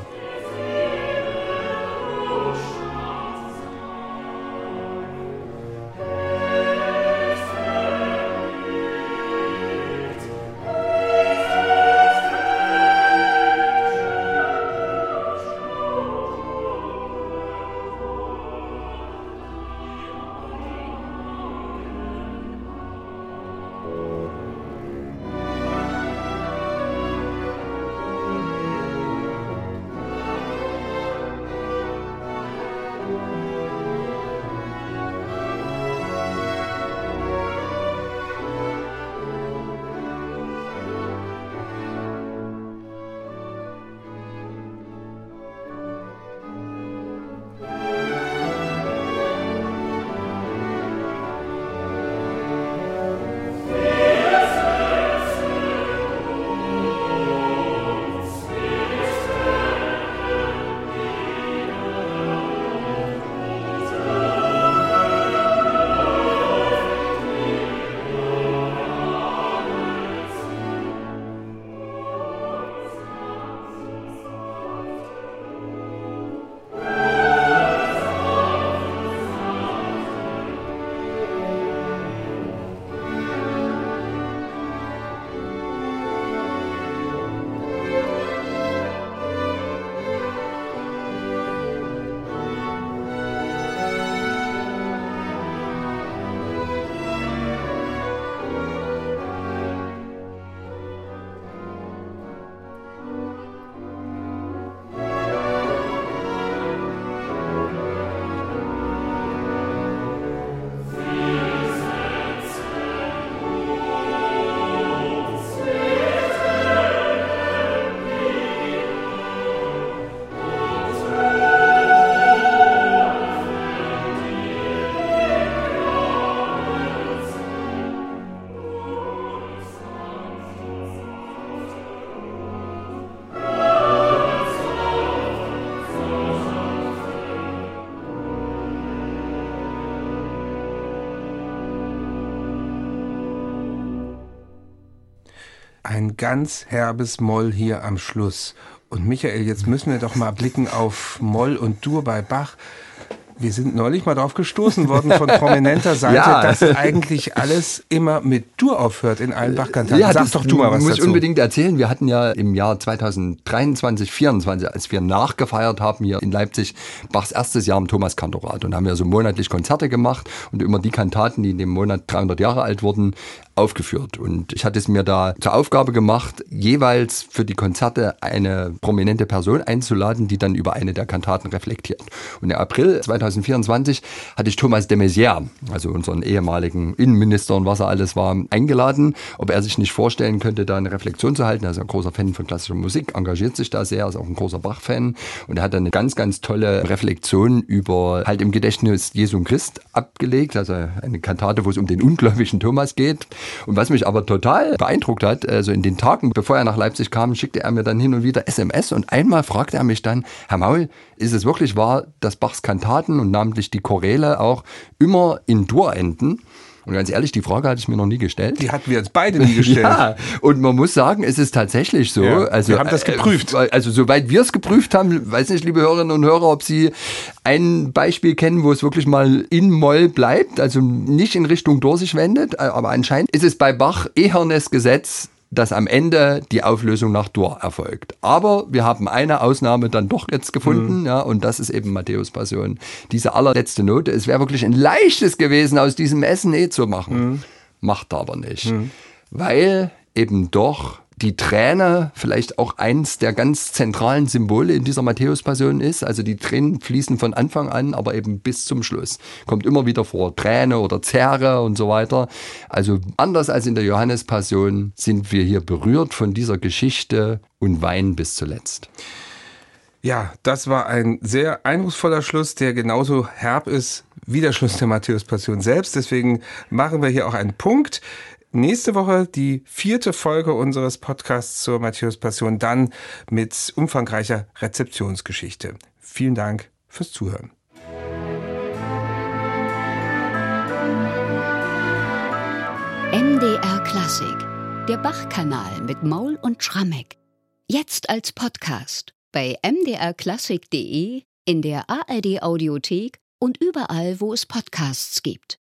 ein ganz herbes Moll hier am Schluss. Und Michael, jetzt müssen wir doch mal blicken auf Moll und Dur bei Bach. Wir sind neulich mal drauf gestoßen worden von prominenter Seite, dass eigentlich alles immer mit Dur aufhört in allen Bach-Kantaten. Ja, Sag doch du mal was dazu. Muss ich unbedingt erzählen. Wir hatten ja im Jahr 2023, 2024, als wir nachgefeiert haben hier in Leipzig, Bachs erstes Jahr im Thomaskantorat. Und haben ja so monatlich Konzerte gemacht und immer die Kantaten, die in dem Monat 300 Jahre alt wurden, aufgeführt. Und ich hatte es mir da zur Aufgabe gemacht, jeweils für die Konzerte eine prominente Person einzuladen, die dann über eine der Kantaten reflektiert. Und im April 2024 hatte ich Thomas de Maizière, also unseren ehemaligen Innenminister und was er alles war, eingeladen, ob er sich nicht vorstellen könnte, da eine Reflexion zu halten. Er ist ein großer Fan von klassischer Musik, engagiert sich da sehr, ist auch ein großer Bach-Fan und er hat dann eine ganz, ganz tolle Reflexion über halt im Gedächtnis Jesu Christ abgelegt, also eine Kantate, wo es um den ungläubigen Thomas geht. Und was mich aber total beeindruckt hat, also in den Tagen, bevor er nach Leipzig kam, schickte er mir dann hin und wieder SMS und einmal fragte er mich dann, Herr Maul, ist es wirklich wahr, dass Bachs Kantaten und namentlich die Choräle auch immer in Dur enden? Und ganz ehrlich, die Frage hatte ich mir noch nie gestellt. Die hatten wir jetzt beide nie gestellt. Ja, und man muss sagen, es ist tatsächlich so. Ja, also, wir haben das geprüft. Also soweit wir es geprüft haben, weiß nicht, liebe Hörerinnen und Hörer, ob Sie ein Beispiel kennen, wo es wirklich mal in Moll bleibt, also nicht in Richtung Dur sich wendet, aber anscheinend ist es bei Bach ehernes Gesetz, dass am Ende die Auflösung nach Dur erfolgt. Aber wir haben eine Ausnahme dann doch jetzt gefunden, ja, und das ist eben Matthäus Passion. Diese allerletzte Note, es wäre wirklich ein leichtes gewesen, aus diesem Essen zu machen. Macht er aber nicht. Weil eben doch die Träne vielleicht auch eins der ganz zentralen Symbole in dieser Matthäus-Passion ist. Also die Tränen fließen von Anfang an, aber eben bis zum Schluss. Kommt immer wieder vor, Träne oder Zähre und so weiter. Also anders als in der Johannes-Passion sind wir hier berührt von dieser Geschichte und weinen bis zuletzt. Ja, das war ein sehr eindrucksvoller Schluss, der genauso herb ist wie der Schluss der Matthäus-Passion selbst. Deswegen machen wir hier auch einen Punkt. Nächste Woche die 4. Folge unseres Podcasts zur Matthäus-Passion, dann mit umfangreicher Rezeptionsgeschichte. Vielen Dank fürs Zuhören. MDR Klassik, der Bach-Kanal mit Maul und Schrammeck. Jetzt als Podcast bei mdrklassik.de, in der ARD Audiothek und überall, wo es Podcasts gibt.